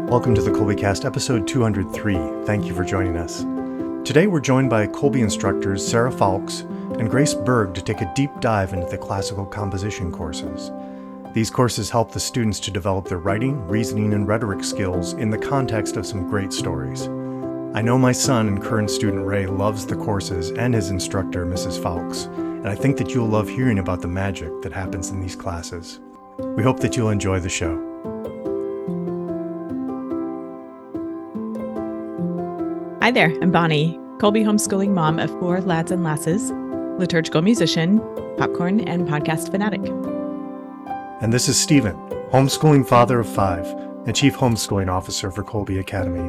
Welcome to the Kolbecast, episode 203. Thank you for joining us. Today we're joined by Kolbe instructors Sarah Fowlkes and Grace Berg to take a deep dive into the classical composition courses. These courses help the students to develop their writing, reasoning, and rhetoric skills in the context of some great stories. I know my son and current student Ray loves the courses and his instructor, Mrs. Fowlkes, and I think that you'll love hearing about the magic that happens in these classes. We hope that you'll enjoy the show. Hi there, I'm Bonnie, Kolbe homeschooling mom of 4 lads and lasses, liturgical musician, popcorn, and podcast fanatic. And this is Stephen, homeschooling father of 5 and chief homeschooling officer for Kolbe Academy.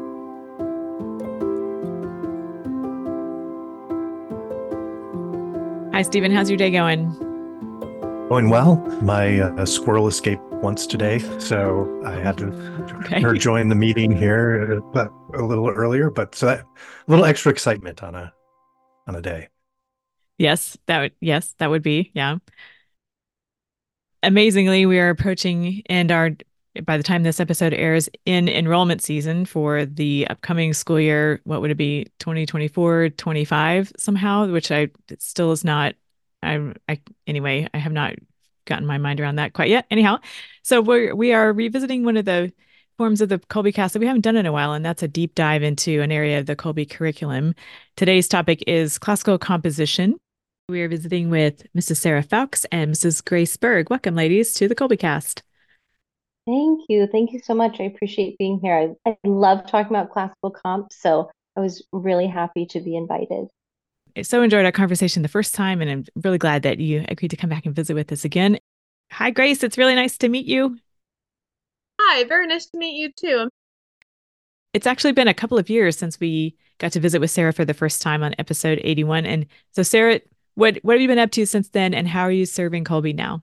Hi, Stephen. How's your day going? Going well. My squirrel escaped once today, so I had to join the meeting here a little earlier. But so that a little extra excitement on a day. Yes, that would be, yeah. Amazingly, we are approaching by the time this episode airs, in enrollment season for the upcoming school year. What would it be? 2024-25 somehow, which still is not. Anyway, I have not gotten my mind around that quite yet. Anyhow, so we are revisiting one of the forms of the Kolbecast that we haven't done in a while, and that's a deep dive into an area of the Kolbe curriculum. Today's topic is classical composition. We are visiting with Mrs. Sarah Fowlkes and Mrs. Grace Berg. Welcome, ladies, to the Kolbecast. Thank you. Thank you so much. I appreciate being here. I love talking about classical comp, so I was really happy to be invited. I so enjoyed our conversation the first time, and I'm really glad that you agreed to come back and visit with us again. Hi, Grace. It's really nice to meet you. Hi, very nice to meet you too. It's actually been a couple of years since we got to visit with Sarah for the first time on episode 81. And so, Sarah, what have you been up to since then, and how are you serving Kolbe now?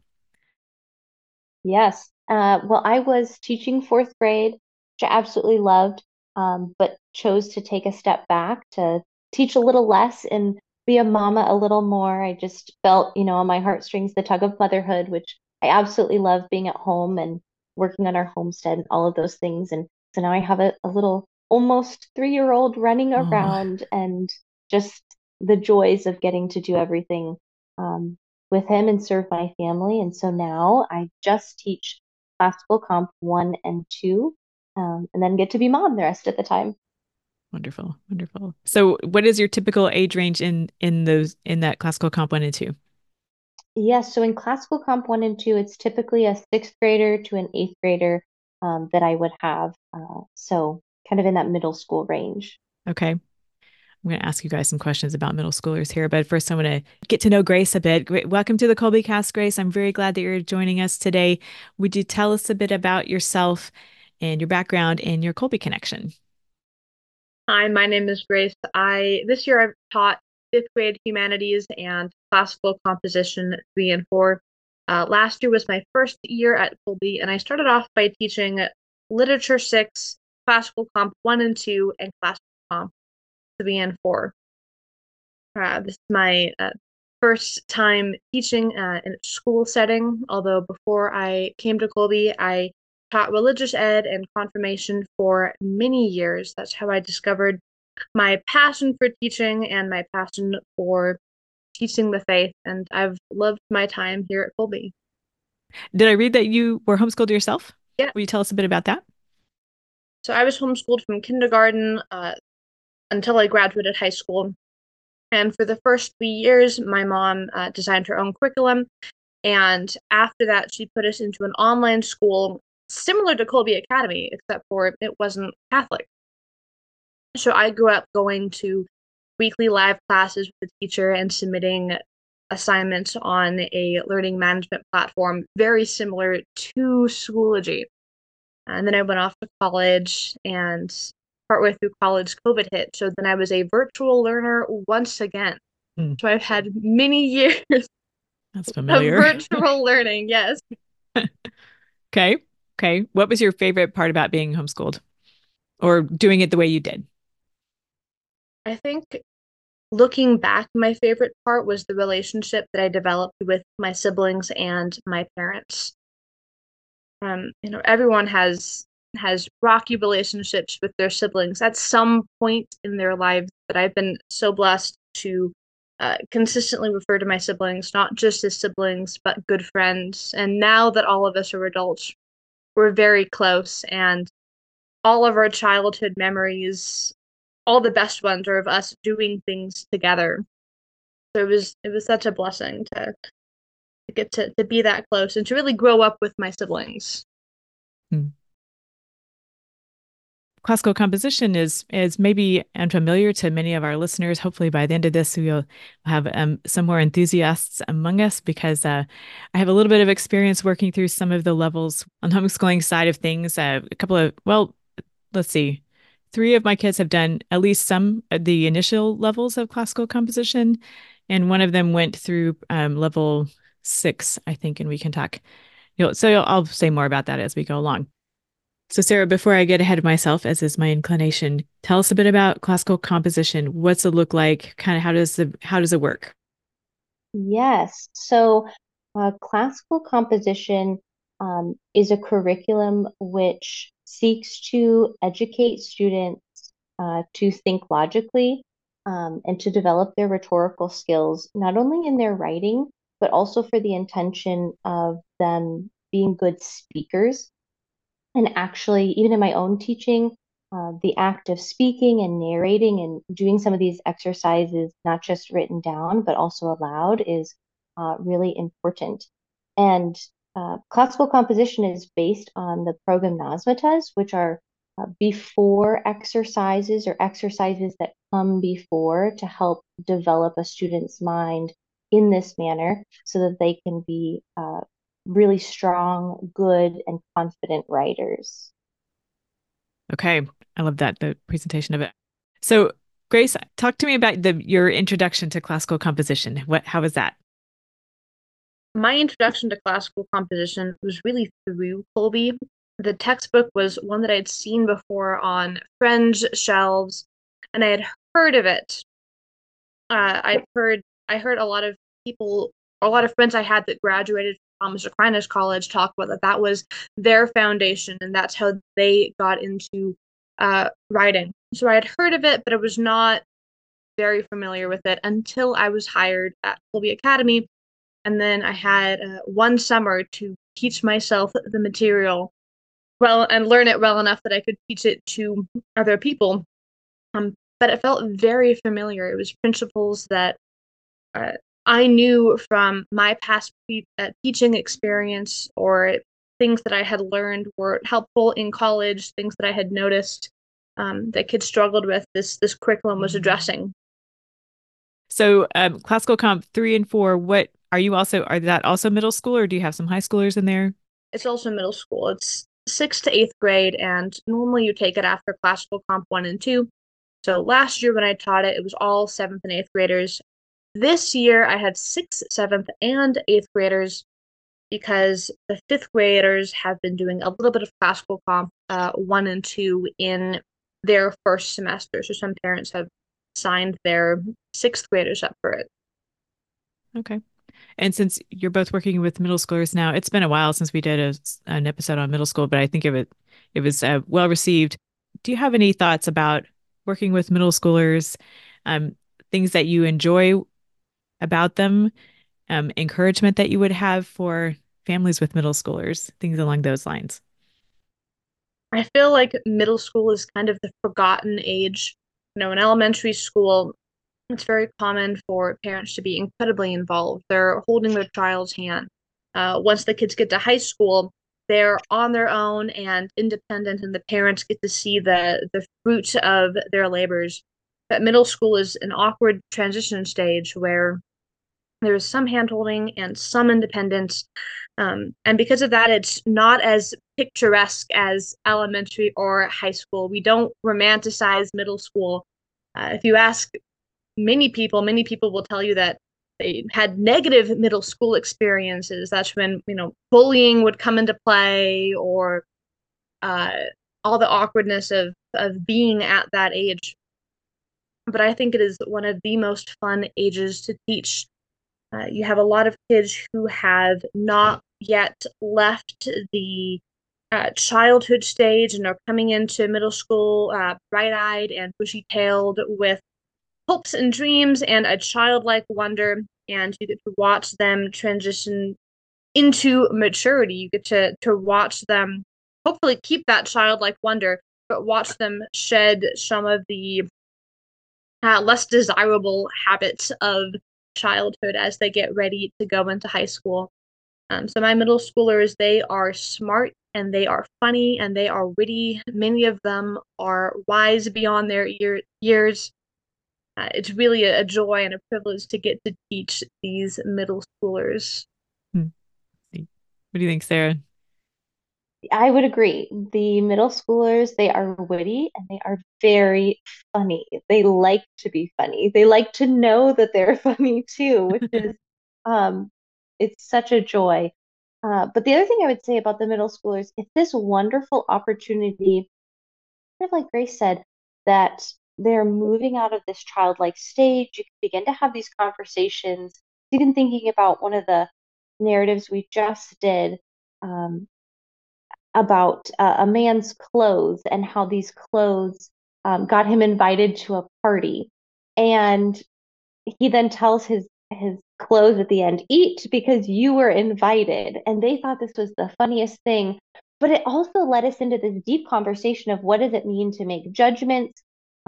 Yes. Well, I was teaching 4th grade, which I absolutely loved, but chose to take a step back to teach a little less and be a mama a little more. I just felt, on my heartstrings, the tug of motherhood, which I absolutely love, being at home and working on our homestead and all of those things. And so now I have a little almost 3-year-old running around and just the joys of getting to do everything with him and serve my family. And so now I just teach classical comp 1 and 2, and then get to be mom the rest of the time. Wonderful, wonderful. So, what is your typical age range in that classical comp 1 and 2? Yes, so in classical comp 1 and 2, it's typically a 6th grader to an 8th grader that I would have. So, kind of in that middle school range. Okay. I'm going to ask you guys some questions about middle schoolers here, but first I want to get to know Grace a bit. Welcome to the Kolbecast, Grace. I'm very glad that you're joining us today. Would you tell us a bit about yourself and your background and your Kolbe connection? Hi, my name is Grace. This year I've taught 5th grade humanities and classical composition 3 and 4. Last year was my first year at Kolbe, and I started off by teaching literature 6, classical comp 1 and 2, and classical comp 3 and 4. This is my first time teaching in a school setting, although before I came to Kolbe, I taught religious ed and confirmation for many years. That's how I discovered my passion for teaching and my passion for teaching the faith, and I've loved my time here at Kolbe. Did I read that you were homeschooled yourself? Yeah. Will you tell us a bit about that? So I was homeschooled from kindergarten until I graduated high school. And for the first 3 years, my mom designed her own curriculum. And after that, she put us into an online school similar to Kolbe Academy, except for it wasn't Catholic. So I grew up going to weekly live classes with the teacher and submitting assignments on a learning management platform very similar to Schoology. And then I went off to college, and partway through college, COVID hit. So then I was a virtual learner once again. So I've had many years That's familiar. of virtual learning, yes. Okay. What was your favorite part about being homeschooled or doing it the way you did? I think looking back, my favorite part was the relationship that I developed with my siblings and my parents. Everyone has has rocky relationships with their siblings at some point in their lives, but I've been so blessed to consistently refer to my siblings, not just as siblings, but good friends. And now that all of us are adults, we're very close, and all of our childhood memories, all the best ones, are of us doing things together. So it was such a blessing to get to be that close and to really grow up with my siblings. Mm. Classical composition is maybe unfamiliar to many of our listeners. Hopefully, by the end of this, we'll have some more enthusiasts among us, because I have a little bit of experience working through some of the levels on the homeschooling side of things. A couple of, well, let's see, 3 of my kids have done at least some of the initial levels of classical composition, and one of them went through level 6, I think, and we can talk. So I'll say more about that as we go along. So Sarah, before I get ahead of myself, as is my inclination, tell us a bit about classical composition. What's it look like? Kind of how does it work? Yes. So, classical composition is a curriculum which seeks to educate students to think logically and to develop their rhetorical skills, not only in their writing, but also for the intention of them being good speakers. And actually, even in my own teaching, the act of speaking and narrating and doing some of these exercises, not just written down, but also aloud, is really important. And classical composition is based on the progymnasmatas, which are before exercises or exercises that come before to help develop a student's mind in this manner so that they can be really strong, good, and confident writers. Okay, I love that, the presentation of it. So Grace, talk to me about your introduction to classical composition. How was that? My introduction to classical composition was really through Colby. The textbook was one that I had seen before on friends' shelves, and I had heard of it. I heard a lot of people, a lot of friends I had that graduated from Thomas Aquinas College talk about that was their foundation, and that's how they got into writing. So I had heard of it, but I was not very familiar with it until I was hired at Colby Academy. And then I had one summer to teach myself the material well and learn it well enough that I could teach it to other people. But it felt very familiar. It was principles that uh, I knew from my past teaching experience, or things that I had learned were helpful in college, things that I had noticed that kids struggled with. This curriculum was addressing. So classical comp 3 and 4, are that also middle school, or do you have some high schoolers in there? It's also middle school. It's 6th to 8th grade, and normally you take it after classical comp 1 and 2. So last year when I taught it, it was all 7th and 8th graders. This year I had 6th, 7th, and 8th graders, because the 5th graders have been doing a little bit of classical comp 1 and 2 in their first semester. So some parents have signed their 6th graders up for it. Okay. And since you're both working with middle schoolers now, it's been a while since we did an episode on middle school, but I think it was well received. Do you have any thoughts about working with middle schoolers, things that you enjoy about them, encouragement that you would have for families with middle schoolers, things along those lines? I feel like middle school is kind of the forgotten age. In elementary school, it's very common for parents to be incredibly involved. They're holding their child's hand. Once the kids get to high school, they're on their own and independent, and the parents get to see the fruits of their labors. But middle school is an awkward transition stage where there's some handholding and some independence. And because of that, it's not as picturesque as elementary or high school. We don't romanticize middle school. If you ask many people will tell you that they had negative middle school experiences. That's when, bullying would come into play, or uh, all the awkwardness of being at that age. But I think it is one of the most fun ages to teach. You have a lot of kids who have not yet left the childhood stage and are coming into middle school bright-eyed and bushy-tailed with hopes and dreams and a childlike wonder, and you get to watch them transition into maturity. You get to watch them hopefully keep that childlike wonder, but watch them shed some of the less desirable habits of childhood as they get ready to go into high school. So my middle schoolers, they are smart and they are funny and they are witty. Many of them are wise beyond their years. It's really a joy and a privilege to get to teach these middle schoolers. Hmm. What do you think, Sarah? I would agree. The middle schoolers, they are witty and they are very funny. They like to be funny. They like to know that they're funny too, which is um it's such a joy. But the other thing I would say about the middle schoolers, it's this wonderful opportunity, kind of like Grace said, that they're moving out of this childlike stage. You can begin to have these conversations. Even thinking about one of the narratives we just did, um, about a man's clothes and how these clothes got him invited to a party. And he then tells his clothes at the end, eat because you were invited. And they thought this was the funniest thing. But it also led us into this deep conversation of what does it mean to make judgments?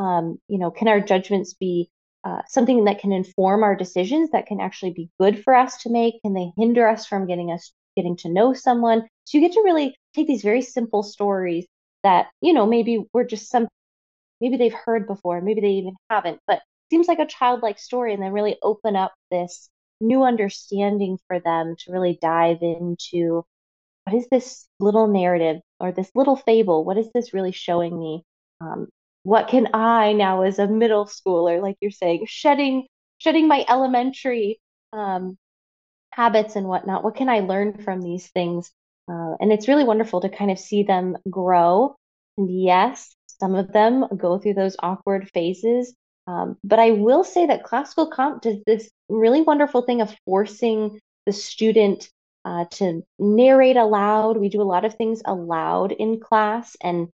Can our judgments be something that can inform our decisions that can actually be good for us to make? Can they hinder us from getting to know someone? So you get to really take these very simple stories that, maybe we're just maybe they've heard before, maybe they even haven't, but seems like a childlike story, and then really open up this new understanding for them to really dive into what is this little narrative or this little fable? What is this really showing me? Um, what can I now, as a middle schooler, like you're saying, shedding my elementary um, habits and whatnot? What can I learn from these things? And it's really wonderful to kind of see them grow. And yes, some of them go through those awkward phases. But I will say that classical comp does this really wonderful thing of forcing the student to narrate aloud. We do a lot of things aloud in class, and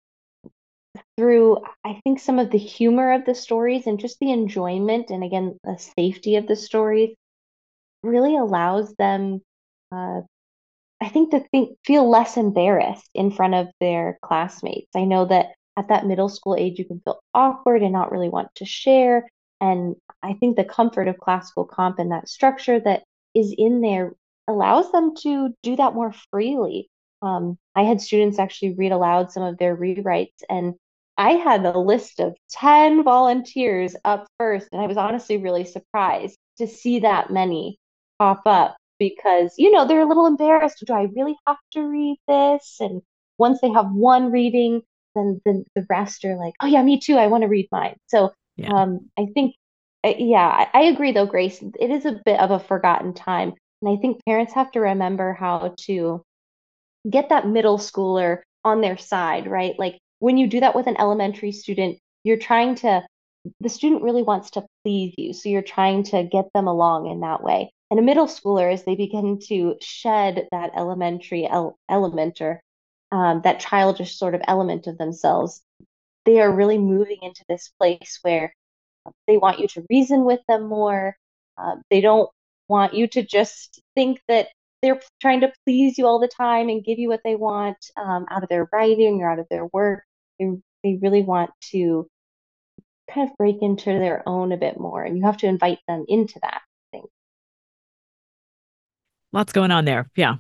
through, I think, some of the humor of the stories and just the enjoyment and again, the safety of the stories really allows them, uh, I think, to feel less embarrassed in front of their classmates. I know that at that middle school age, you can feel awkward and not really want to share. And I think the comfort of classical comp and that structure that is in there allows them to do that more freely. I had students actually read aloud some of their rewrites, and I had a list of 10 volunteers up first, and I was honestly really surprised to see that many pop up because, they're a little embarrassed. Do I really have to read this? And once they have one reading, then the rest are like, oh, yeah, me too. I want to read mine. So Yeah. I think, yeah, I agree, though, Grace. It is a bit of a forgotten time. And I think parents have to remember how to get that middle schooler on their side, right? Like when you do that with an elementary student, the student really wants to please you. So you're trying to get them along in that way. And a middle schooler, as they begin to shed that elementary element or that childish sort of element of themselves, they are really moving into this place where they want you to reason with them more. They don't want you to just think that they're trying to please you all the time and give you what they want out of their writing or out of their work. They really want to kind of break into their own a bit more, and you have to invite them into that thing. Lots going on there. Yeah.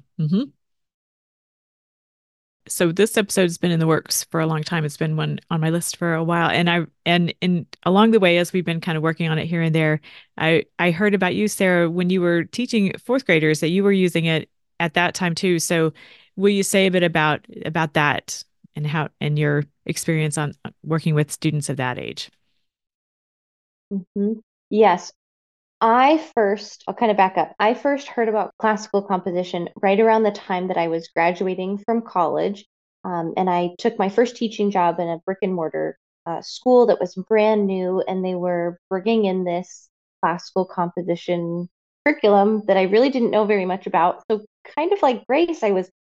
So this episode's been in the works for a long time. It's been one on my list for a while. And along the way, as we've been kind of working on it here and there, I heard about you, Sarah, when you were teaching fourth graders that you were using it at that time too. So will you say a bit about that and how and your experience on working with students of that age? Hmm. Yes, I'll kind of back up. I first heard about classical composition right around the time that I was graduating from college. And I took my first teaching job in a brick and mortar school that was brand new, and they were bringing in this classical composition curriculum that I really didn't know very much about. So, kind of like Grace, I was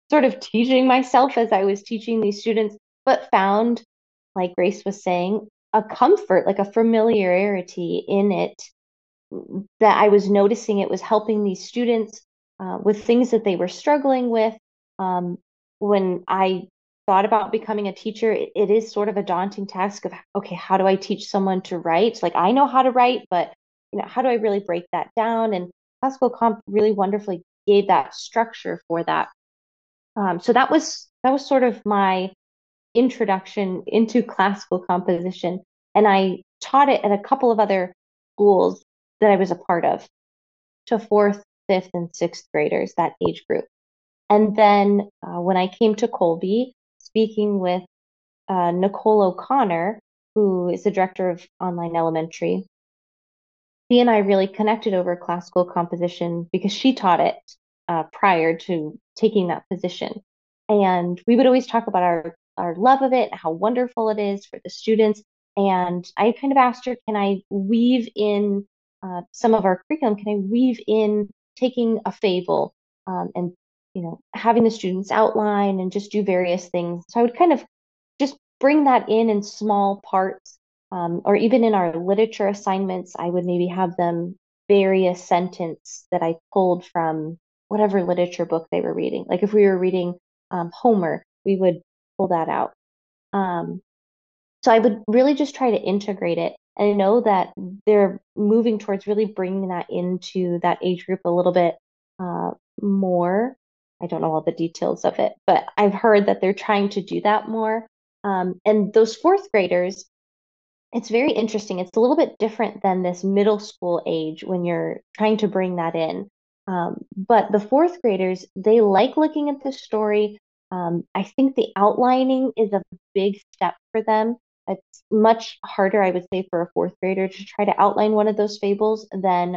sort of teaching myself as I was teaching these students, but found, like Grace was saying, a comfort, like a familiarity in it, that I was noticing it was helping these students with things that they were struggling with. Um, when I thought about becoming a teacher, it is sort of a daunting task of, okay, how do I teach someone to write? Like I know how to write, but how do I really break that down? And classical comp really wonderfully gave that structure for that. So that was sort of my introduction into classical composition, and I taught it at a couple of other schools that I was a part of to fourth, fifth, and sixth graders, that age group. And then when I came to Colby, speaking with Nicole O'Connor, who is the director of online elementary, she and I really connected over classical composition because she taught it prior to taking that position. And we would always talk about our love of it, how wonderful it is for the students. And I kind of asked her, can I weave in some of our curriculum? Can I weave in taking a fable and having the students outline and just do various things? So I would kind of just bring that in small parts, or even in our literature assignments, I would maybe have them vary a sentence that I pulled from whatever literature book they were reading. Like if we were reading Homer, we would pull that out. Um, so I would really just try to integrate it. And I know that they're moving towards really bringing that into that age group a little bit more. I don't know all the details of it, but I've heard that they're trying to do that more. And those fourth graders, it's very interesting. It's a little bit different than this middle school age when you're trying to bring that in. But the fourth graders, they like looking at the story. I think the outlining is a big step for them. It's much harder, I would say, for a fourth grader to try to outline one of those fables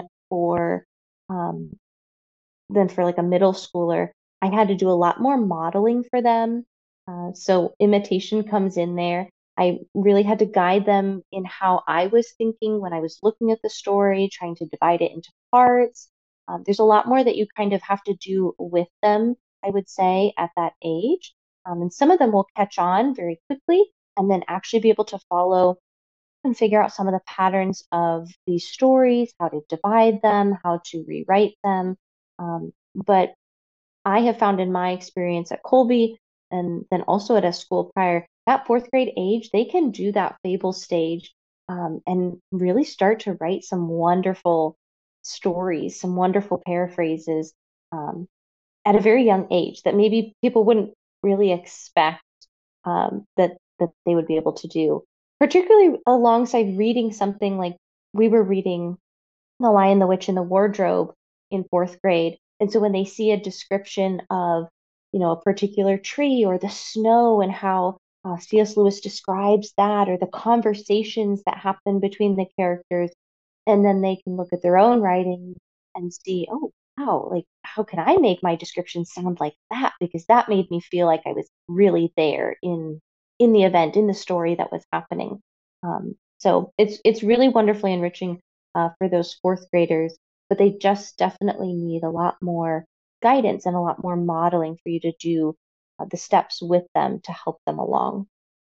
um, than for like a middle schooler. I had to do a lot more modeling for them. So imitation comes in there. I really had to guide them in how I was thinking when I was looking at the story, trying to divide it into parts. There's a lot more that you kind of have to do with them, I would say, at that age. And some of them will catch on very quickly and then actually be able to follow and figure out some of the patterns of these stories, how to divide them, how to rewrite them. But I have found in my experience at Colby and then also at a school prior, that fourth grade age, they can do that fable stage and really start to write some wonderful stories, some wonderful paraphrases um, at a very young age that maybe people wouldn't really expect that they would be able to do, particularly alongside reading something like we were reading The Lion, the Witch, and the Wardrobe in fourth grade. And so when they see a description of, a particular tree or the snow and how C.S. Lewis describes that, or the conversations that happen between the characters, and then they can look at their own writing and see, oh, wow, like how can I make my description sound like that? Because that made me feel like I was really there in the event, in the story that was happening. So it's really wonderfully enriching for those fourth graders, but they just definitely need a lot more guidance and a lot more modeling for you to do the steps with them to help them along.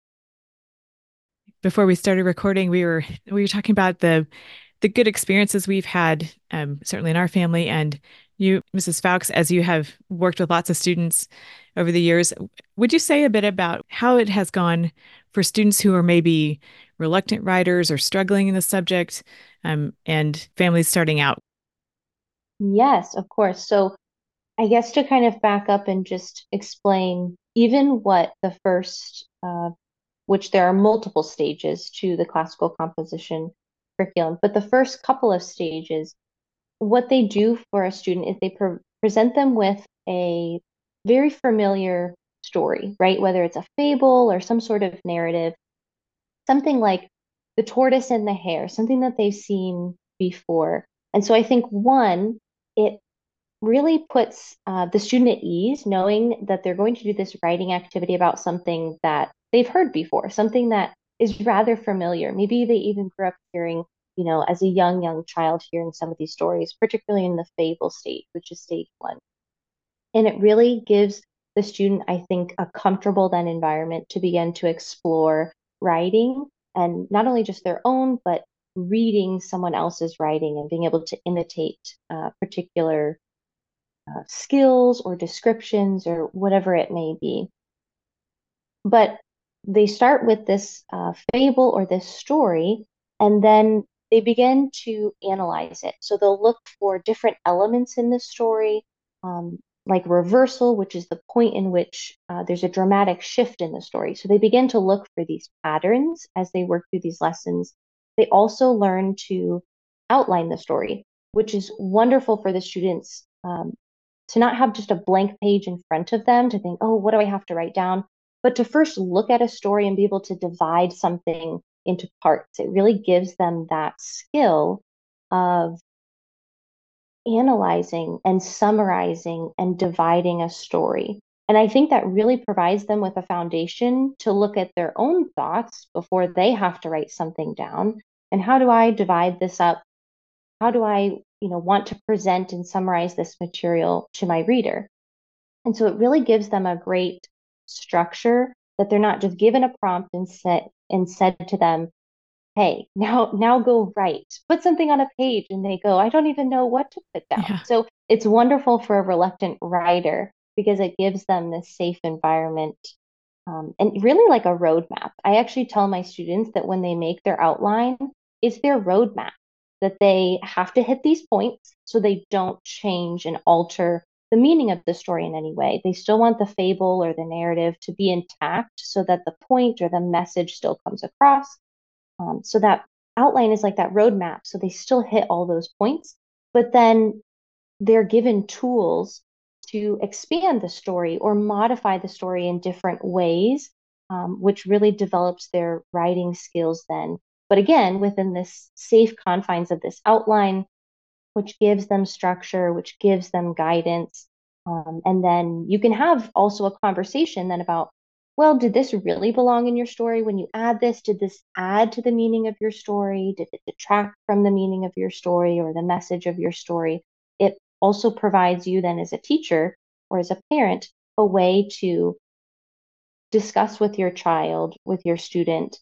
Before we started recording, we were talking about the good experiences we've had, certainly in our family, and you, Mrs. Fowkes, as you have worked with lots of students over the years, would you say a bit about how it has gone for students who are maybe reluctant writers or struggling in the subject, and families starting out? Yes, of course. So I guess to kind of back up and just explain even what the first, which there are multiple stages to the classical composition curriculum, but the first couple of stages, what they do for a student is they present them with a very familiar story, right? Whether it's a fable or some sort of narrative, something like The Tortoise and the Hare, something that they've seen before. And so I think one, it really puts the student at ease knowing that they're going to do this writing activity about something that they've heard before, something that is rather familiar. Maybe they even grew up hearing, as a young child, hearing some of these stories, particularly in the fable stage, which is stage one. And it really gives the student, I think, a comfortable then environment to begin to explore writing, and not only just their own, but reading someone else's writing and being able to imitate particular skills or descriptions or whatever it may be. But they start with this fable or this story, and then they begin to analyze it. So they'll look for different elements in the story, like reversal, which is the point in which there's a dramatic shift in the story. So they begin to look for these patterns as they work through these lessons. They also learn to outline the story, which is wonderful for the students to not have just a blank page in front of them to think, oh, what do I have to write down? But to first look at a story and be able to divide something into parts. It really gives them that skill of analyzing and summarizing and dividing a story. And I think that really provides them with a foundation to look at their own thoughts before they have to write something down. And how do I divide this up? How do I, want to present and summarize this material to my reader? And so it really gives them a great structure that they're not just given a prompt and said to them, hey, now go write, put something on a page, and they go, I don't even know what to put down. Yeah. So it's wonderful for a reluctant writer because it gives them this safe environment, and really like a roadmap. I actually tell my students that when they make their outline, it's their roadmap, that they have to hit these points so they don't change and alter the meaning of the story in any way. They still want the fable or the narrative to be intact so that the point or the message still comes across. So that outline is like that roadmap. So they still hit all those points, but then they're given tools to expand the story or modify the story in different ways, which really develops their writing skills then. But again, within this safe confines of this outline, which gives them structure, which gives them guidance. And then you can have also a conversation then about, well, did this really belong in your story? When you add this, did this add to the meaning of your story? Did it detract from the meaning of your story or the message of your story? It also provides you then as a teacher or as a parent a way to discuss with your child, with your student,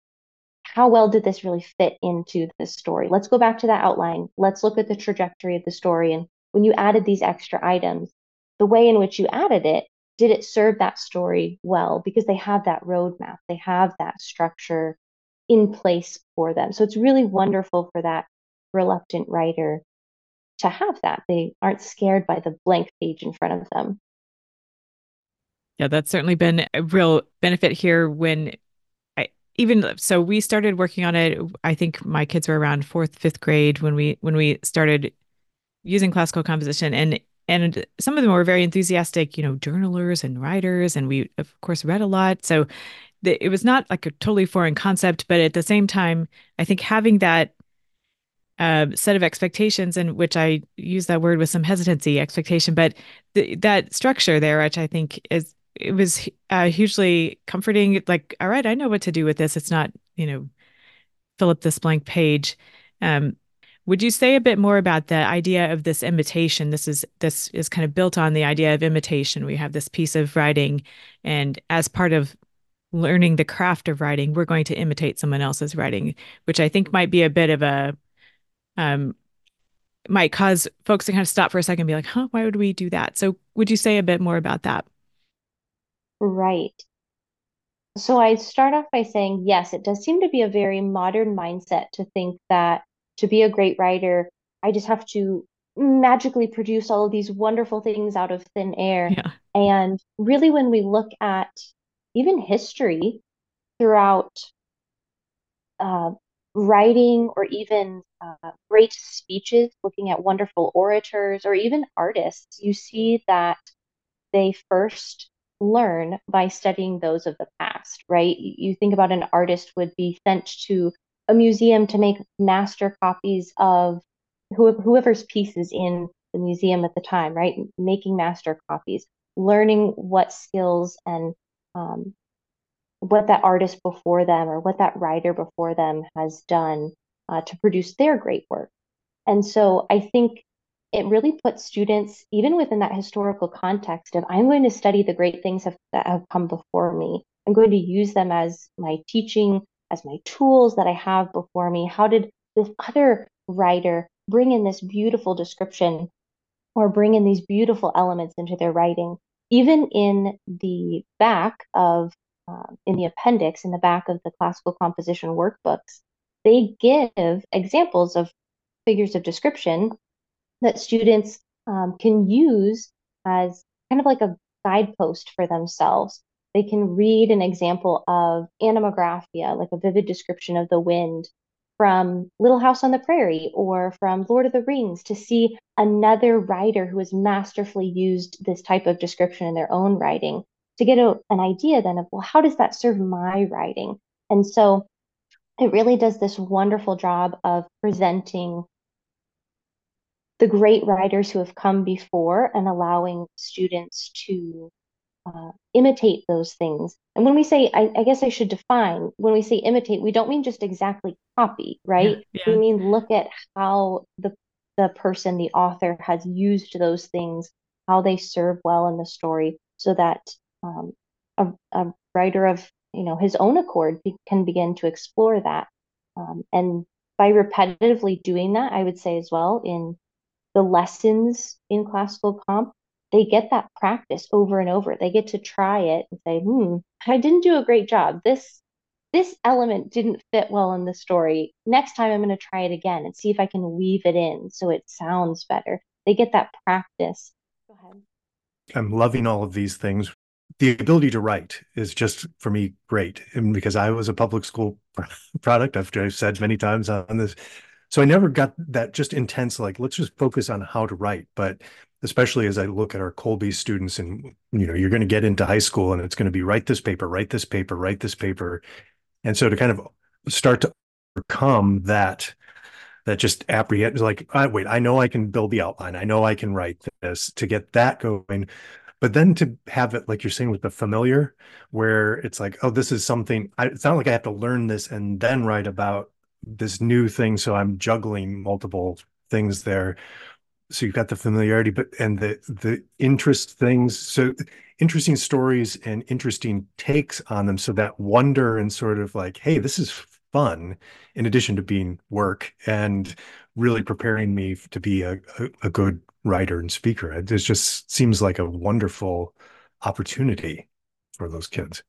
how well did this really fit into the story? Let's go back to that outline. Let's look at the trajectory of the story. And when you added these extra items, the way in which you added it, did it serve that story well? Because they have that roadmap, they have that structure in place for them. So it's really wonderful for that reluctant writer to have that. They aren't scared by the blank page in front of them. Yeah, that's certainly been a real benefit here when even so we started working on it. I think my kids were around fourth, fifth grade when we started using classical composition, and some of them were very enthusiastic, journalers and writers, and we of course read a lot. So it was not like a totally foreign concept, but at the same time, I think having that set of expectations, and which I use that word with some hesitancy, expectation, but that structure there, which I think it was hugely comforting. Like, all right, I know what to do with this. It's not, fill up this blank page. Um, would you say a bit more about the idea of this imitation? This is kind of built on the idea of imitation. We have this piece of writing, and as part of learning the craft of writing, we're going to imitate someone else's writing, which I think might be a bit of a um, might cause folks to kind of stop for a second and be like, huh, why would we do that? So would you say a bit more about that? Right. So I start off by saying, yes, it does seem to be a very modern mindset to think that to be a great writer, I just have to magically produce all of these wonderful things out of thin air. Yeah. And really, when we look at even history throughout uh, writing or even great speeches, looking at wonderful orators or even artists, you see that they first learn by studying those of the past, right? You think about an artist would be sent to a museum to make master copies of whoever's piece is in the museum at the time, right? Making master copies, learning what skills and what that artist before them or what that writer before them has done to produce their great work. And so I think it really puts students, even within that historical context of I'm going to study the great things that have come before me. I'm going to use them as my teaching, as my tools that I have before me. How did this other writer bring in this beautiful description or bring in these beautiful elements into their writing? Even in the back of, in the appendix, in the back of the classical composition workbooks, they give examples of figures of description that students can use as kind of like a guidepost for themselves. They can read an example of animagraphia, like a vivid description of the wind from Little House on the Prairie or from Lord of the Rings to see another writer who has masterfully used this type of description in their own writing to get an idea then of, well, how does that serve my writing? And so it really does this wonderful job of presenting the great writers who have come before and allowing students to imitate those things. And when we say, I guess I should define, when we say imitate, we don't mean just exactly copy, right? We Yeah. mean look at how the person, the author, has used those things, how they serve well in the story, so that a writer of his own accord can begin to explore that. And by repetitively doing that, I would say as well in the lessons in classical comp, they get that practice over and over. They get to try it and say, I didn't do a great job. This element didn't fit well in the story. Next time I'm going to try it again and see if I can weave it in so it sounds better. They get that practice. Go ahead. I'm loving all of these things. The ability to write is just, for me, great. And because I was a public school product, I've said many times on this. So I never got that just intense, like, let's just focus on how to write. But especially as I look at our Colby students and, you're going to get into high school and it's going to be write this paper, write this paper, write this paper. And so to kind of start to overcome that just apprehend, like, wait, I know I can build the outline. I know I can write this, to get that going. But then to have it, like you're saying, with the familiar, where it's like, oh, this is something, it's not like I have to learn this and then write about this new thing. So I'm juggling multiple things there. So you've got the familiarity, and the interest things. So interesting stories and interesting takes on them. So that wonder and sort of like, hey, this is fun, in addition to being work and really preparing me to be a good writer and speaker. It just seems like a wonderful opportunity for those kids.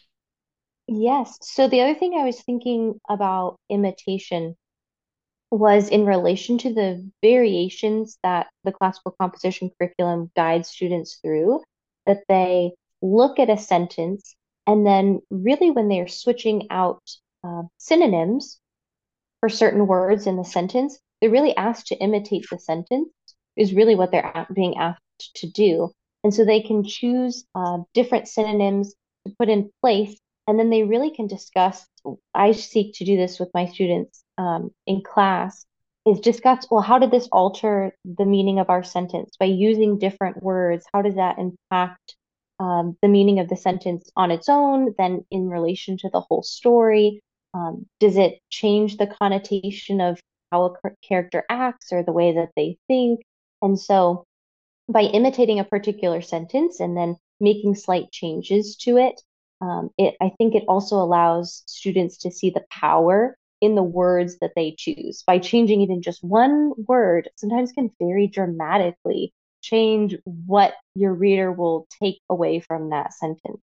Yes. So the other thing I was thinking about imitation was in relation to the variations that the classical composition curriculum guides students through, that they look at a sentence and then really when they're switching out synonyms for certain words in the sentence, they're really asked to imitate the sentence is really what they're being asked to do. And so they can choose different synonyms to put in place, and then they really can discuss. I seek to do this with my students in class, is discuss, well, how did this alter the meaning of our sentence by using different words? How does that impact the meaning of the sentence on its own, then in relation to the whole story? Does it change the connotation of how a character acts or the way that they think? And so by imitating a particular sentence and then making slight changes to it, I think it also allows students to see the power in the words that they choose. By changing even just one word, sometimes can very dramatically change what your reader will take away from that sentence.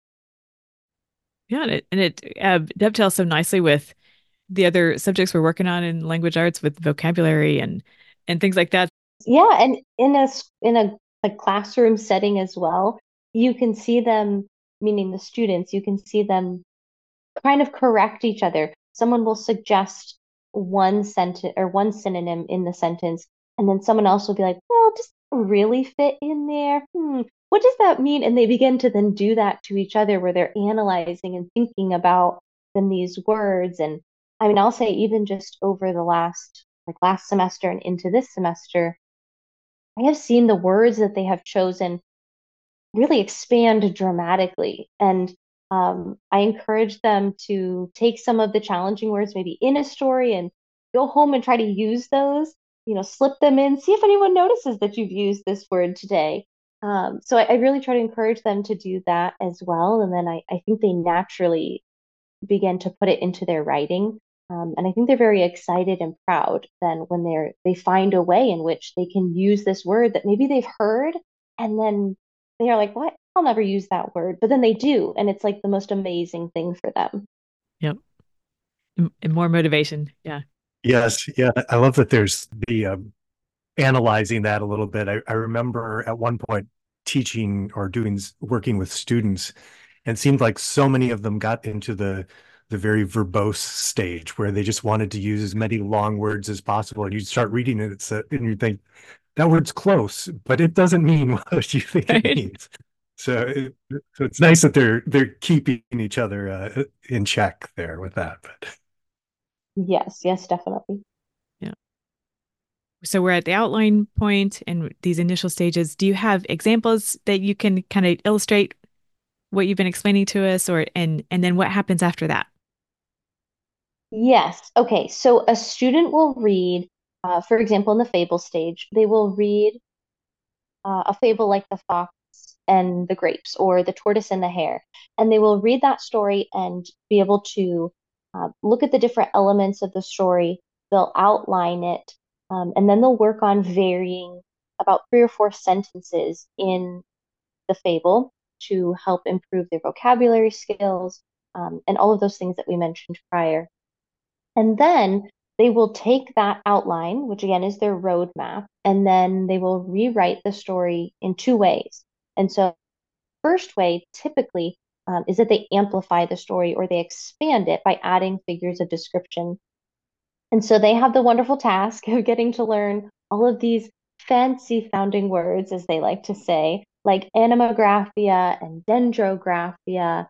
Yeah, and it dovetails so nicely with the other subjects we're working on in language arts with vocabulary and things like that. Yeah, and in a like classroom setting as well, you can see them, meaning the students, you can see them kind of correct each other. Someone will suggest one sentence or one synonym in the sentence, and then someone else will be like, well, does it really fit in there? What does that mean? And they begin to then do that to each other where they're analyzing and thinking about then these words. And I mean, I'll say even just over the last semester and into this semester, I have seen the words that they have chosen really expand dramatically. And I encourage them to take some of the challenging words maybe in a story and go home and try to use those slip them in, see if anyone notices that you've used this word today. So I really try to encourage them to do that as well. And then I think they naturally begin to put it into their writing. And I think they're very excited and proud then when they find a way in which they can use this word that maybe they've heard, and then they are like, "What? I'll never use that word." But then they do, and it's like the most amazing thing for them. Yep. And more motivation. Yeah. Yes, yeah, I love that there's the analyzing that a little bit. I remember at one point teaching or working with students, and it seemed like so many of them got into the very verbose stage where they just wanted to use as many long words as possible. And you start reading it, and you think that word's close, but it doesn't mean what you think it Right. means. So it's nice that they're keeping each other in check there with that. But Yes, yes, definitely. Yeah. So we're at the outline point and these initial stages. Do you have examples that you can kind of illustrate what you've been explaining to us, or and then what happens after that? Yes. Okay. So a student will read, for example, in the fable stage, they will read a fable like The Fox and the Grapes or The Tortoise and the Hare. And they will read that story and be able to look at the different elements of the story. They'll outline it, and then they'll work on varying about 3 or 4 sentences in the fable to help improve their vocabulary skills, and all of those things that we mentioned prior. And then they will take that outline, which again is their roadmap, and then they will rewrite the story in 2 ways. And so, first way typically is that they amplify the story or they expand it by adding figures of description. And so they have the wonderful task of getting to learn all of these fancy sounding words, as they like to say, like animagraphia and dendrographia,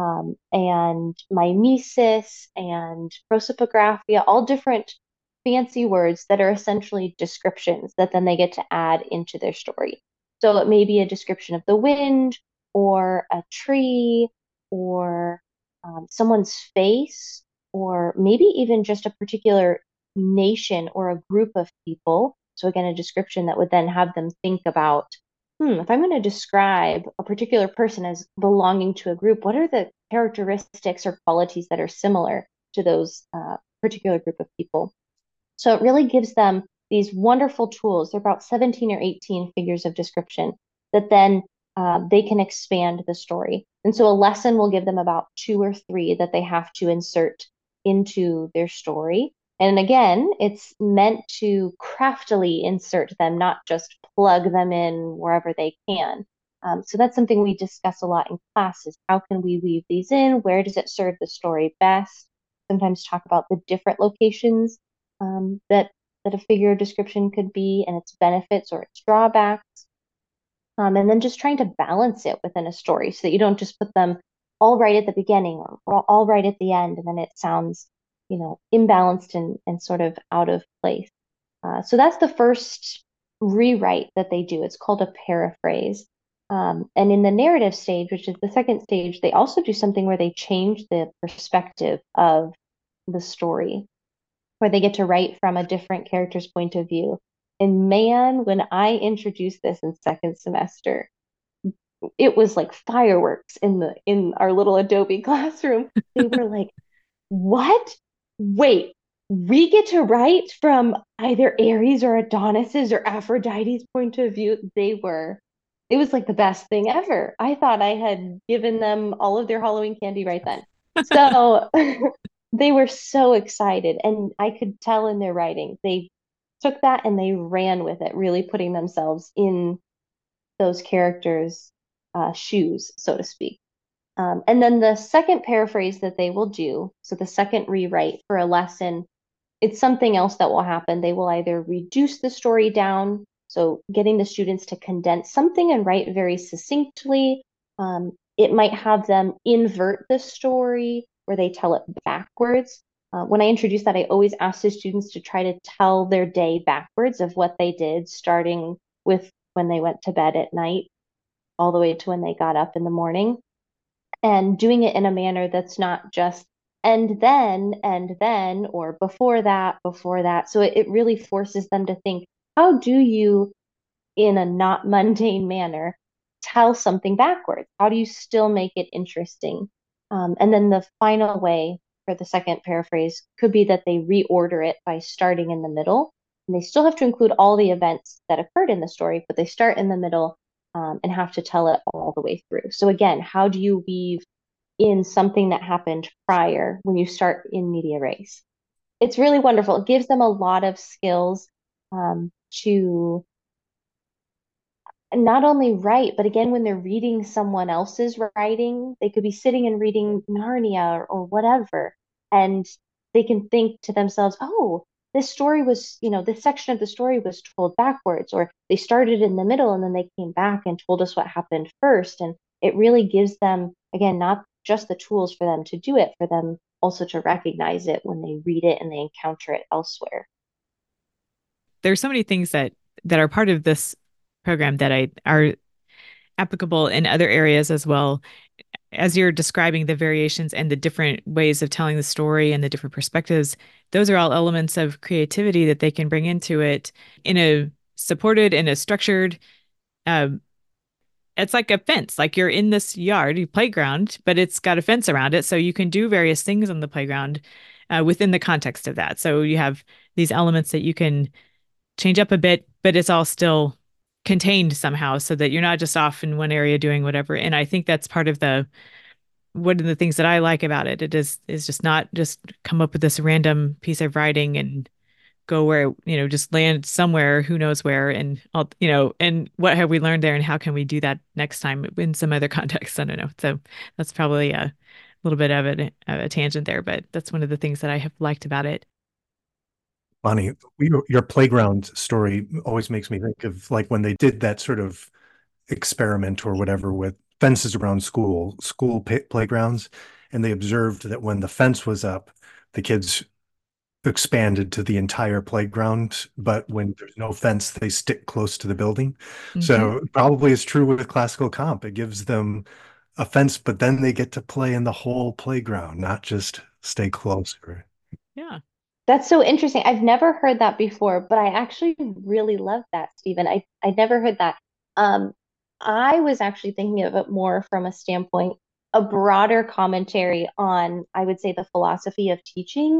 and mimesis and prosopographia, all different fancy words that are essentially descriptions that then they get to add into their story. So it may be a description of the wind or a tree or someone's face, or maybe even just a particular nation or a group of people. So, again, a description that would then have them think about, if I'm going to describe a particular person as belonging to a group, what are the characteristics or qualities that are similar to those particular group of people? So, it really gives them these wonderful tools. They're about 17 or 18 figures of description that then they can expand the story. And so a lesson will give them about 2 or 3 that they have to insert into their story. And again, it's meant to craftily insert them, not just plug them in wherever they can. So that's something we discuss a lot in classes. How can we weave these in? Where does it serve the story best? Sometimes talk about the different locations that a figure description could be and its benefits or its drawbacks. And then just trying to balance it within a story so that you don't just put them all right at the beginning or all right at the end, and then it sounds, imbalanced and sort of out of place. So that's the first rewrite that they do. It's called a paraphrase. And in the narrative stage, which is the second stage, they also do something where they change the perspective of the story, where they get to write from a different character's point of view. And man, when I introduced this in second semester, it was like fireworks in our little Adobe classroom. They were like, "What? Wait, we get to write from either Ares or Adonis's or Aphrodite's point of view." It was like the best thing ever. I thought I had given them all of their Halloween candy right then. So they were so excited, and I could tell in their writing. They took that and they ran with it, really putting themselves in those characters' shoes, so to speak. And then the second paraphrase that they will do, so the second rewrite for a lesson, it's something else that will happen. They will either reduce the story down, so getting the students to condense something and write very succinctly. It might have them invert the story where they tell it backwards. When I introduce that, I always ask the students to try to tell their day backwards of what they did, starting with when they went to bed at night, all the way to when they got up in the morning, and doing it in a manner that's not just and then, or before that, before that. So it really forces them to think, how do you, in a not mundane manner, tell something backwards? How do you still make it interesting? And then the final way for the second paraphrase could be that they reorder it by starting in the middle. And they still have to include all the events that occurred in the story, but they start in the middle and have to tell it all the way through. So again, how do you weave in something that happened prior when you start in media res? It's really wonderful. It gives them a lot of skills to not only write, but again, when they're reading someone else's writing, they could be sitting and reading Narnia or whatever, and they can think to themselves, oh, this story was, this section of the story was told backwards, or they started in the middle and then they came back and told us what happened first. And it really gives them, again, not just the tools for them to do it, for them also to recognize it when they read it and they encounter it elsewhere. There's so many things that are part of this program that are applicable in other areas as well. As you're describing the variations and the different ways of telling the story and the different perspectives, those are all elements of creativity that they can bring into it in a supported and a structured. It's like a fence, like you're in this yard, playground, but it's got a fence around it, so you can do various things on the playground within the context of that. So you have these elements that you can change up a bit, but it's all still contained somehow so that you're not just off in one area doing whatever. And I think that's part of one of the things that I like about it. It is just not just come up with this random piece of writing and go where, just land somewhere, who knows where, and all, and what have we learned there and how can we do that next time in some other context? I don't know. So that's probably a little bit of a tangent there, but that's one of the things that I have liked about it. Bonnie, your playground story always makes me think of like when they did that sort of experiment or whatever with fences around school playgrounds, and they observed that when the fence was up, the kids expanded to the entire playground, but when there's no fence, they stick close to the building. So probably it's true with classical comp. It gives them a fence, but then they get to play in the whole playground, not just stay closer. Yeah. That's so interesting. I've never heard that before, but I actually really love that, Stephen. I never heard that. Um, I was actually thinking of it more from a standpoint, a broader commentary on, I would say, the philosophy of teaching,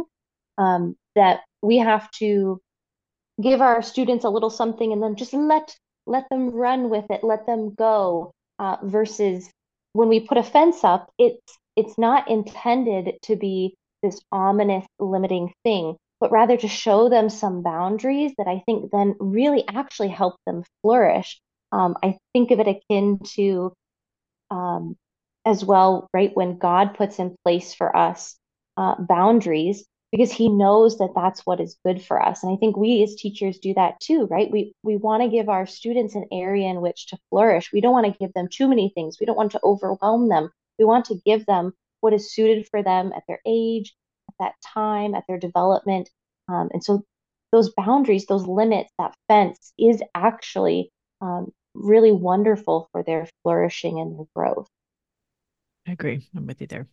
that we have to give our students a little something and then just let them run with it, let them go, versus when we put a fence up, it's not intended to be this ominous limiting thing, but rather to show them some boundaries that I think then really actually help them flourish. I think of it akin to, um, as well, right? When God puts in place for us boundaries, because He knows that that's what is good for us. And I think we as teachers do that too, right? We want to give our students an area in which to flourish. We don't want to give them too many things. We don't want to overwhelm them. We want to give them what is suited for them at their age, at that time, at their development. And so those boundaries, those limits, that fence is actually really wonderful for their flourishing and their growth. I agree. I'm with you there.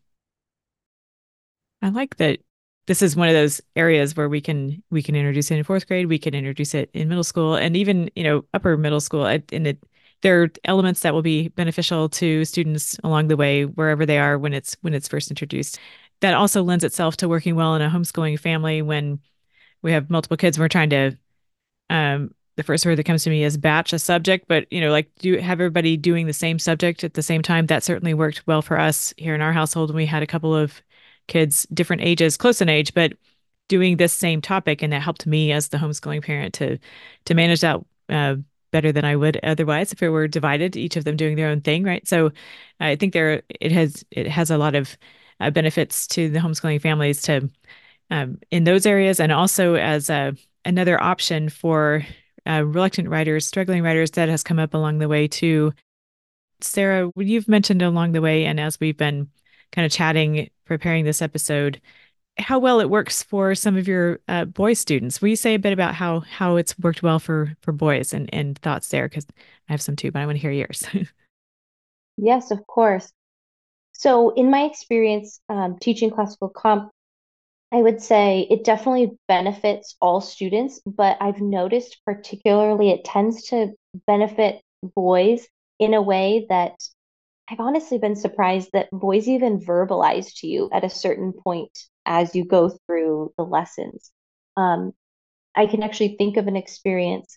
I like that this is one of those areas where we can introduce it in fourth grade, we can introduce it in middle school, and even upper middle school. There are elements that will be beneficial to students along the way wherever they are when it's first introduced. That also lends itself to working well in a homeschooling family when we have multiple kids and we're trying to the first word that comes to me is batch a subject, but like do have everybody doing the same subject at the same time. That certainly worked well for us here in our household. We had a couple of kids, different ages, close in age, but doing this same topic, and that helped me as the homeschooling parent to manage that better than I would otherwise if it were divided, each of them doing their own thing, right? So I think it has a lot of benefits to the homeschooling families to in those areas, and also as another option for reluctant writers, struggling writers, that has come up along the way too. Sarah, what you've mentioned along the way, and as we've been kind of chatting, preparing this episode, how well it works for some of your boy students. Will you say a bit about how it's worked well for boys and thoughts there? Because I have some too, but I want to hear yours. Yes, of course. So in my experience teaching classical comp, I would say it definitely benefits all students, but I've noticed particularly it tends to benefit boys in a way that I've honestly been surprised that boys even verbalize to you at a certain point as you go through the lessons. Um, I can actually think of an experience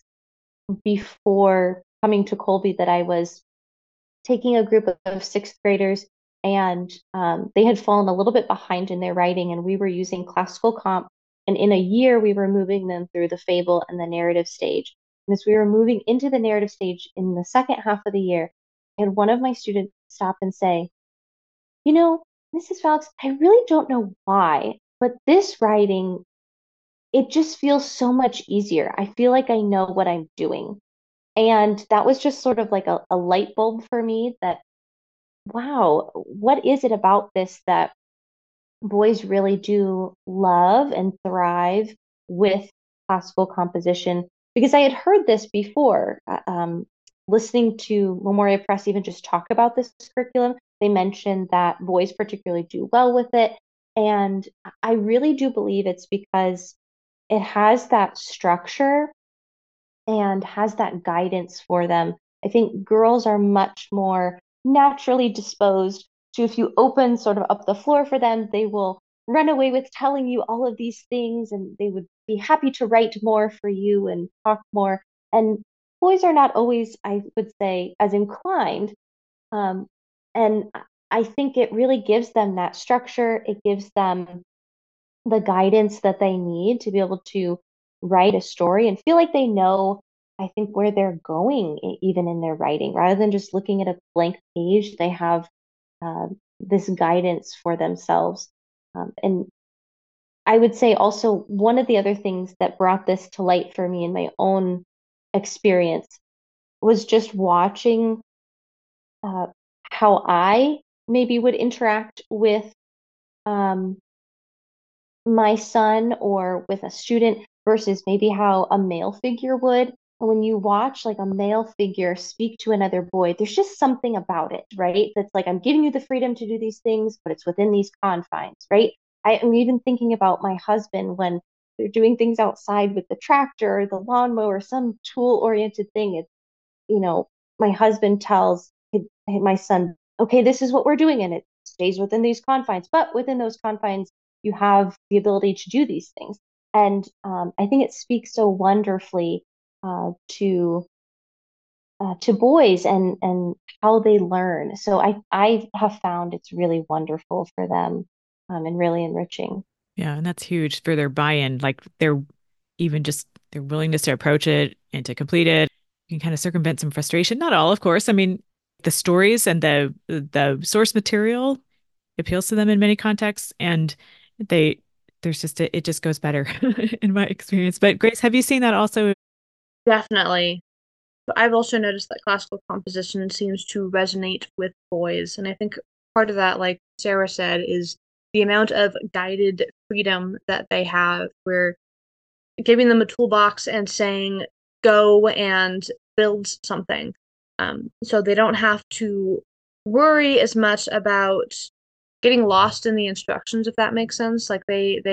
before coming to Colby that I was taking a group of sixth graders, and they had fallen a little bit behind in their writing, and we were using classical comp. And in a year, we were moving them through the fable and the narrative stage. And as we were moving into the narrative stage in the second half of the year, I had one of my students stop and say, you know, Mrs. Fox, I really don't know why, but this writing, it just feels so much easier. I feel like I know what I'm doing. And that was just sort of like a light bulb for me that, wow, what is it about this that boys really do love and thrive with classical composition? Because I had heard this before, listening to Memoria Press even just talk about this curriculum. They mentioned that boys particularly do well with it. And I really do believe it's because it has that structure and has that guidance for them. I think girls are much more naturally disposed to, if you open sort of up the floor for them, they will run away with telling you all of these things and they would be happy to write more for you and talk more. And boys are not always, I would say, as inclined. Um, and I think it really gives them that structure. It gives them the guidance that they need to be able to write a story and feel like they know, I think, where they're going, even in their writing, rather than just looking at a blank page. They have uh, this guidance for themselves. And I would say also one of the other things that brought this to light for me in my own experience was just watching uh, how I maybe would interact with um, my son or with a student versus maybe how a male figure would. And when you watch like a male figure speak to another boy, there's just something about it, right? That's like, I'm giving you the freedom to do these things, but it's within these confines, right? I am even thinking about my husband when they're doing things outside with the tractor, the lawnmower, some tool oriented thing. It's, you know, my husband tells my son, okay, this is what we're doing, and it stays within these confines. But within those confines, you have the ability to do these things. And I think it speaks so wonderfully to boys and how they learn. So I have found it's really wonderful for them and really enriching. Yeah, and that's huge for their buy-in. Like their even just their willingness to approach it and to complete it. You can kind of circumvent some frustration. Not all, of course. I mean, the stories and the source material appeals to them in many contexts, and they there's just it just goes better in my experience. But Grace, have you seen that also? Definitely. But I've also noticed that classical composition seems to resonate with boys. And I think part of that, like Sarah said, is the amount of guided freedom that they have. We're giving them a toolbox and saying, go and build something. So they don't have to worry as much about getting lost in the instructions, if that makes sense. Like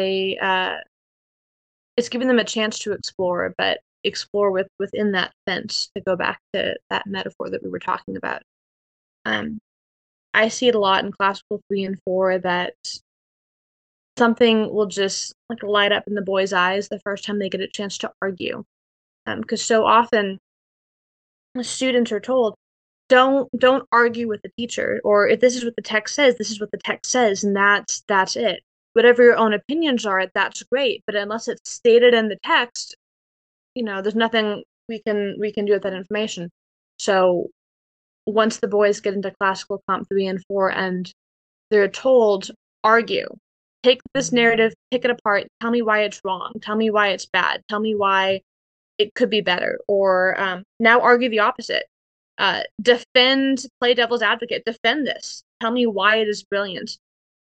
it's giving them a chance to explore, but explore within that fence, to go back to that metaphor that we were talking about. Um, I see it a lot in classical 3 and 4 that something will just like light up in the boys' eyes the first time they get a chance to argue. Because so often students are told, don't argue with the teacher, or if this is what the text says, this is what the text says, and that's it. Whatever your own opinions are, that's great, but unless it's stated in the text, there's nothing we can do with that information. So once the boys get into classical comp 3 and 4 and they're told, argue, take this narrative, pick it apart, tell me why it's wrong, tell me why it's bad, tell me why it could be better, or now argue the opposite. Defend, play devil's advocate, defend this, tell me why it is brilliant.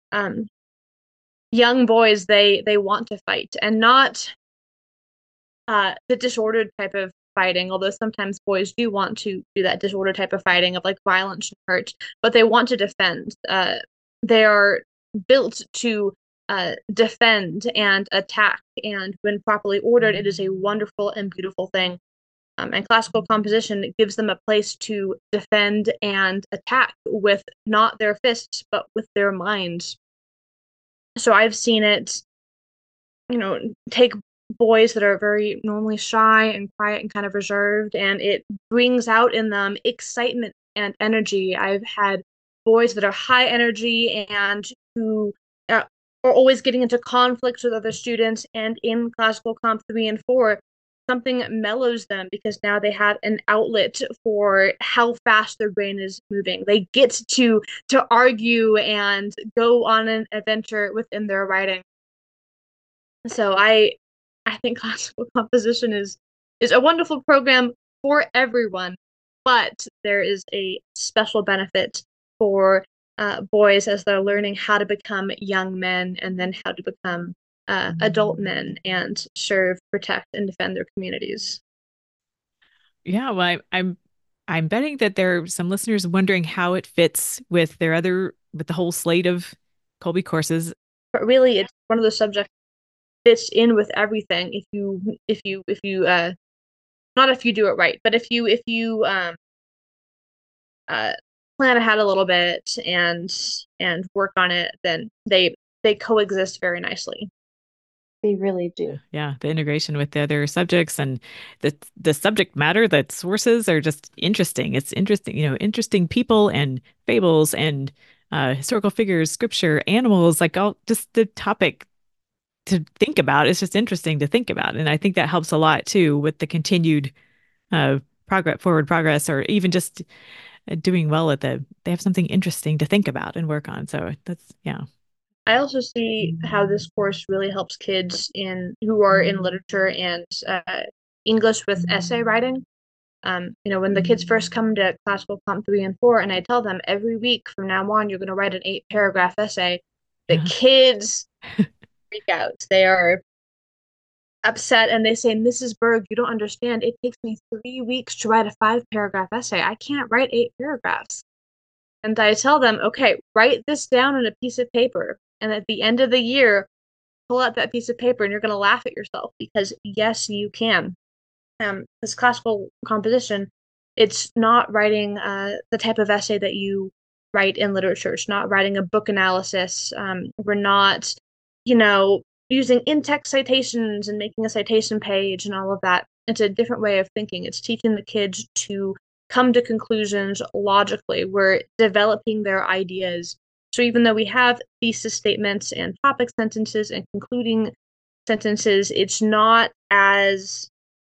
Young boys, they want to fight, and not the disordered type of fighting, although sometimes boys do want to do that disorder type of fighting of like violence and hurt, but they want to defend. They are built to defend and attack, and when properly ordered, it is a wonderful and beautiful thing. And classical composition gives them a place to defend and attack with not their fists, but with their minds. So I've seen it, take boys that are very normally shy and quiet and kind of reserved, and it brings out in them excitement and energy. I've had boys that are high energy and who are always getting into conflicts with other students, and in classical comp 3 and 4, something mellows them because now they have an outlet for how fast their brain is moving. They get to argue and go on an adventure within their writing. So I think classical composition is a wonderful program for everyone, but there is a special benefit for boys as they're learning how to become young men and then how to become adult men and serve, protect, and defend their communities. Yeah, well, I'm betting that there are some listeners wondering how it fits with with the whole slate of Kolbe courses. But really, it's one of those subjects that fits in with everything if you not if you do it right, but if you plan ahead a little bit and work on it, then they coexist very nicely. They really do. Yeah, the integration with the other subjects and the subject matter, the sources are just interesting. It's interesting, interesting people and fables and historical figures, scripture, animals, like all just the topic to think about. It's just interesting to think about. And I think that helps a lot too with the continued forward progress, or even just doing well they have something interesting to think about and work on. So yeah. I also see how this course really helps kids who are in literature and English with essay writing. When the kids first come to classical comp 3 and 4, and I tell them every week from now on, you're going to write an 8-paragraph essay, the kids freak out. They are upset and they say, Mrs. Berg, you don't understand. It takes me 3 weeks to write a 5-paragraph essay. I can't write 8 paragraphs. And I tell them, okay, write this down on a piece of paper. And at the end of the year, pull out that piece of paper and you're going to laugh at yourself, because yes, you can. This classical composition, it's not writing the type of essay that you write in literature. It's not writing a book analysis. We're not, using in-text citations and making a citation page and all of that. It's a different way of thinking. It's teaching the kids to come to conclusions logically. We're developing their ideas. So even though we have thesis statements and topic sentences and concluding sentences, it's not as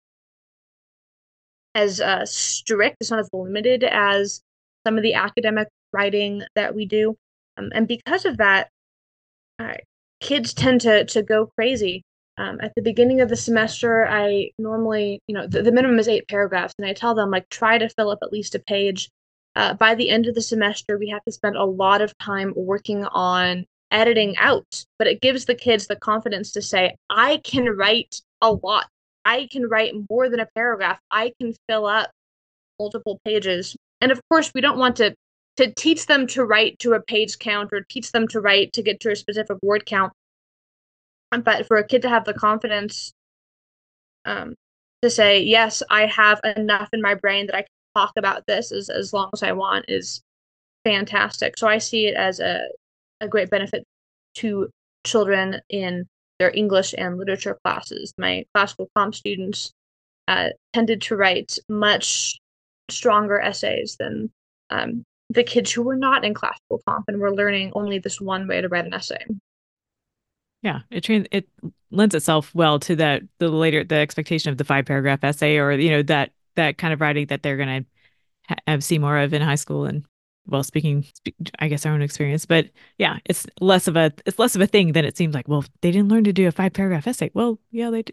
strict, it's not as limited as some of the academic writing that we do. And because of that, kids tend to go crazy. At the beginning of the semester, I normally, the minimum is 8 paragraphs, and I tell them, like, try to fill up at least a page. By the end of the semester, we have to spend a lot of time working on editing out, but it gives the kids the confidence to say, I can write a lot. I can write more than a paragraph. I can fill up multiple pages. And of course, we don't want to teach them to write to a page count or teach them to write to get to a specific word count. But for a kid to have the confidence to say, yes, I have enough in my brain that I can talk about this as long as I want, is fantastic. So I see it as a great benefit to children in their English and literature classes. My classical comp students tended to write much stronger essays than the kids who were not in classical comp and were learning only this one way to write an essay. Yeah, it lends itself well to the expectation of the 5-paragraph essay, or that kind of writing that they're going to see more of in high school. And well, speaking, I guess our own experience, but yeah, it's less of a thing than it seems like. Well, they didn't learn to do a 5-paragraph essay. Well, yeah, they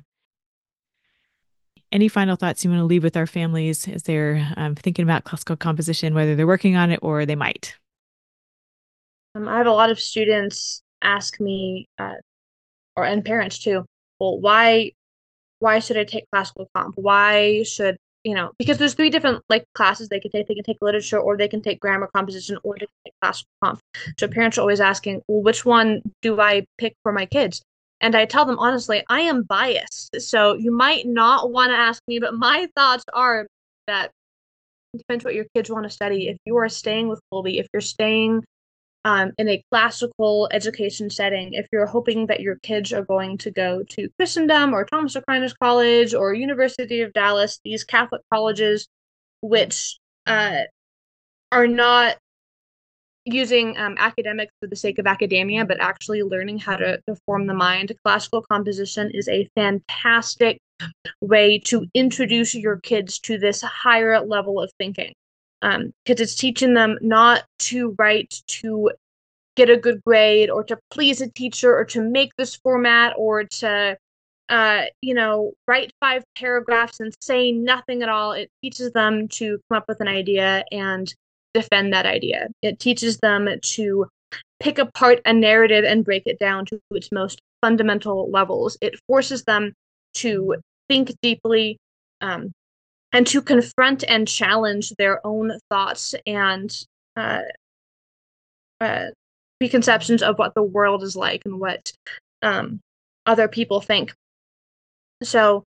Any final thoughts you want to leave with our families as they're thinking about classical composition, whether they're working on it or they might? I have a lot of students ask me, and parents too, well, why why should I take classical comp? Why should, because there's 3 different like classes they can take. They can take literature, or they can take grammar composition, or they can take classical comp. So parents are always asking, well, which one do I pick for my kids? And I tell them honestly, I am biased. So you might not want to ask me, but my thoughts are that it depends what your kids want to study. If you are staying with Colby, if you're staying in a classical education setting, if you're hoping that your kids are going to go to Christendom or Thomas Aquinas College or University of Dallas, these Catholic colleges, which are not using academics for the sake of academia, but actually learning how to form the mind, classical composition is a fantastic way to introduce your kids to this higher level of thinking. Because it's teaching them not to write to get a good grade or to please a teacher or to make this format or to, write 5 paragraphs and say nothing at all. It teaches them to come up with an idea and defend that idea. It teaches them to pick apart a narrative and break it down to its most fundamental levels. It forces them to think deeply, and to confront and challenge their own thoughts and preconceptions of what the world is like and what other people think. So,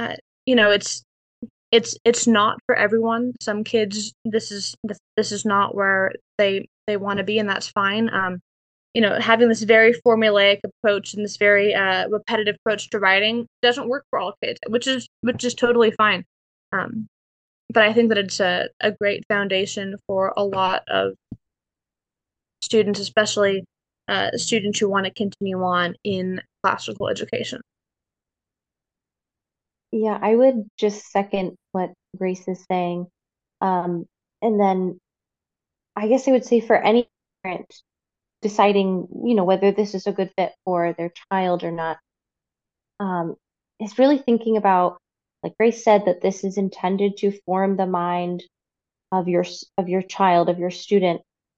it's not for everyone. Some kids, this is not where they want to be, and that's fine. Having this very formulaic approach and this very repetitive approach to writing doesn't work for all kids, which is totally fine. But I think that it's a great foundation for a lot of students, especially students who want to continue on in classical education. Yeah, I would just second what Grace is saying. And then I guess I would say for any parent deciding, whether this is a good fit for their child or not, is really thinking about, like Grace said, that this is intended to form the mind of your child, of your student.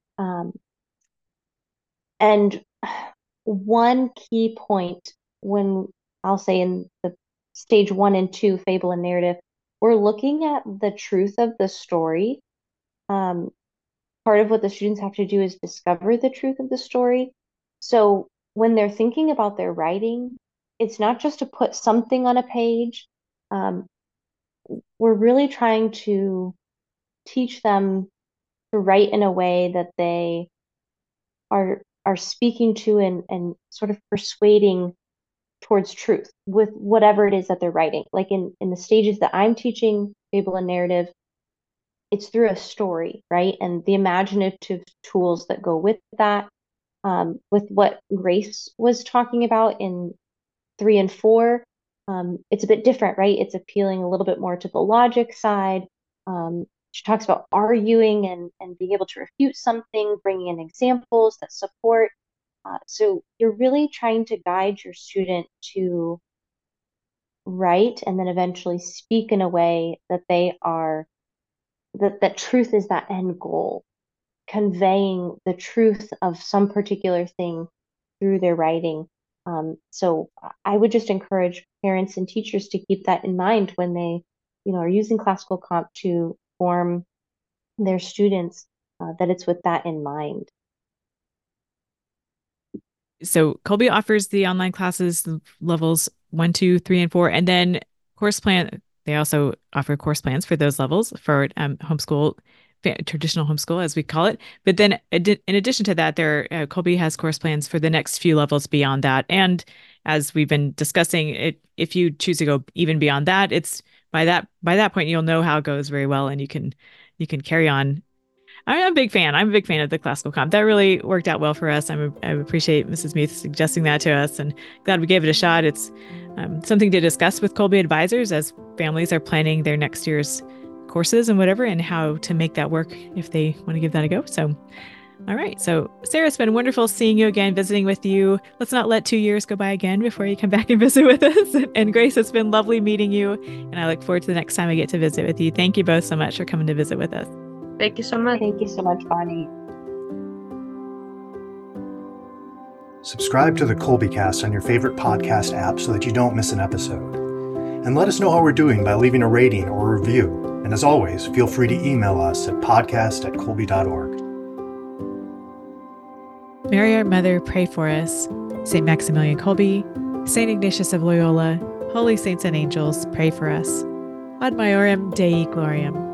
And one key point when I'll say in the stage 1 and 2, fable and narrative, we're looking at the truth of the story. Part of what the students have to do is discover the truth of the story. So when they're thinking about their writing, it's not just to put something on a page. We're really trying to teach them to write in a way that they are speaking to and sort of persuading towards truth with whatever it is that they're writing. Like in the stages that I'm teaching fable and narrative, it's through a story, right? And the imaginative tools that go with that, with what Grace was talking about in 3 and 4, it's a bit different, right? It's appealing a little bit more to the logic side. She talks about arguing and being able to refute something, bringing in examples that support. So you're really trying to guide your student to write and then eventually speak in a way that they are, that truth is that end goal, conveying the truth of some particular thing through their writing. So I would just encourage parents and teachers to keep that in mind when they, are using classical comp to form their students, that it's with that in mind. So Colby offers the online classes levels 1, 2, 3, and 4, and then course plan. They also offer course plans for those levels for homeschool, traditional homeschool, as we call it. But then in addition to that, Colby has course plans for the next few levels beyond that. And as we've been discussing, if you choose to go even beyond that, it's by that point, you'll know how it goes very well, and you can carry on. I'm a big fan. I'm a big fan of the classical comp. That really worked out well for us. I appreciate Mrs. Muth suggesting that to us, and glad we gave it a shot. It's something to discuss with Colby advisors as families are planning their next year's courses and whatever, and how to make that work if they want to give that a go. So, all right. So, Sarah, it's been wonderful seeing you again, visiting with you. Let's not let 2 years go by again before you come back and visit with us. And Grace, it's been lovely meeting you, and I look forward to the next time I get to visit with you. Thank you both so much for coming to visit with us. Thank you so much. Thank you so much, Bonnie. Subscribe to the Colby Cast on your favorite podcast app so that you don't miss an episode. And let us know how we're doing by leaving a rating or a review. And as always, feel free to email us at podcast@colby.org. Mary, our Mother, pray for us. St. Maximilian Kolbe, St. Ignatius of Loyola, holy saints and angels, pray for us. Ad Maiorem Dei Gloriam.